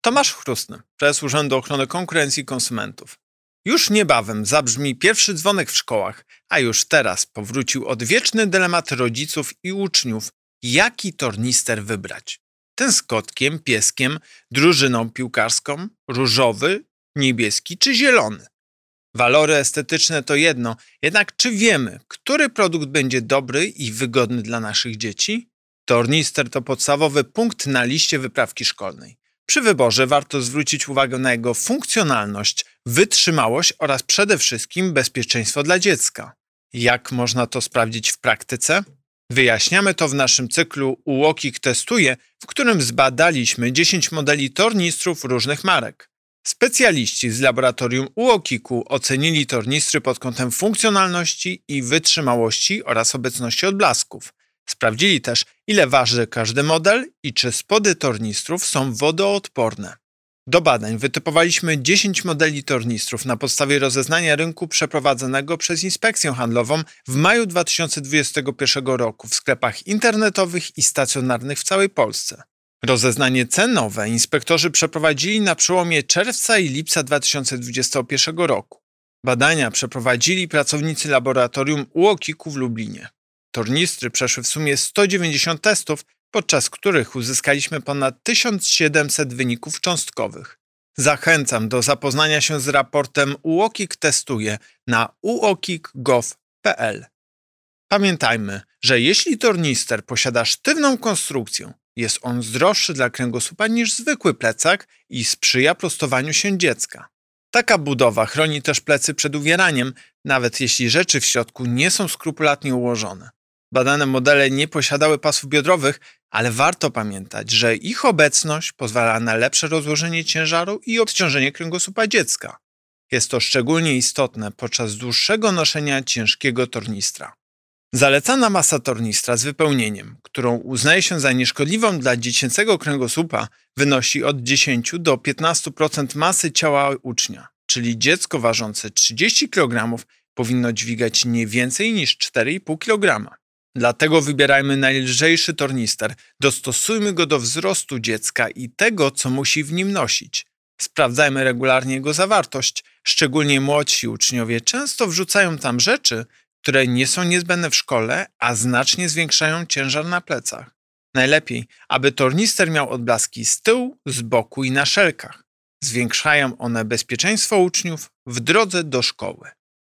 Tomasz Chrustny, prezes Urzędu Ochrony Konkurencji i Konsumentów. Już niebawem zabrzmi pierwszy dzwonek w szkołach, a już teraz powrócił odwieczny dylemat rodziców i uczniów, jaki tornister wybrać. Ten z kotkiem, pieskiem, drużyną piłkarską, różowy, niebieski czy zielony. Walory estetyczne to jedno, jednak czy wiemy, który produkt będzie dobry i wygodny dla naszych dzieci? Tornister to podstawowy punkt na liście wyprawki szkolnej. Przy wyborze warto zwrócić uwagę na jego funkcjonalność, wytrzymałość oraz przede wszystkim bezpieczeństwo dla dziecka. Jak można to sprawdzić w praktyce? Wyjaśniamy to w naszym cyklu UOKiK testuje, w którym zbadaliśmy 10 modeli tornistrów różnych marek. Specjaliści z laboratorium UOKiK-u ocenili tornistry pod kątem funkcjonalności i wytrzymałości oraz obecności odblasków. Sprawdzili też, ile waży każdy model i czy spody tornistrów są wodoodporne. Do badań wytypowaliśmy 10 modeli tornistrów na podstawie rozeznania rynku przeprowadzonego przez Inspekcję Handlową w maju 2021 roku w sklepach internetowych i stacjonarnych w całej Polsce. Rozeznanie cenowe inspektorzy przeprowadzili na przełomie czerwca i lipca 2021 roku. Badania przeprowadzili pracownicy laboratorium UOKiK-u w Lublinie. Tornistry przeszły w sumie 190 testów, podczas których uzyskaliśmy ponad 1700 wyników cząstkowych. Zachęcam do zapoznania się z raportem UOKiK testuje na uokik.gov.pl. Pamiętajmy, że jeśli tornister posiada sztywną konstrukcję, jest on zdrowszy dla kręgosłupa niż zwykły plecak i sprzyja prostowaniu się dziecka. Taka budowa chroni też plecy przed uwieraniem, nawet jeśli rzeczy w środku nie są skrupulatnie ułożone. Badane modele nie posiadały pasów biodrowych, ale warto pamiętać, że ich obecność pozwala na lepsze rozłożenie ciężaru i odciążenie kręgosłupa dziecka. Jest to szczególnie istotne podczas dłuższego noszenia ciężkiego tornistra. Zalecana masa tornistra z wypełnieniem, którą uznaje się za nieszkodliwą dla dziecięcego kręgosłupa, wynosi od 10 do 15% masy ciała ucznia, czyli dziecko ważące 30 kg powinno dźwigać nie więcej niż 4,5 kg. Dlatego wybierajmy najlżejszy tornister, dostosujmy go do wzrostu dziecka i tego, co musi w nim nosić. Sprawdzajmy regularnie jego zawartość, szczególnie młodsi uczniowie często wrzucają tam rzeczy, które nie są niezbędne w szkole, a znacznie zwiększają ciężar na plecach. Najlepiej, aby tornister miał odblaski z tyłu, z boku i na szelkach. Zwiększają one bezpieczeństwo uczniów w drodze do szkoły.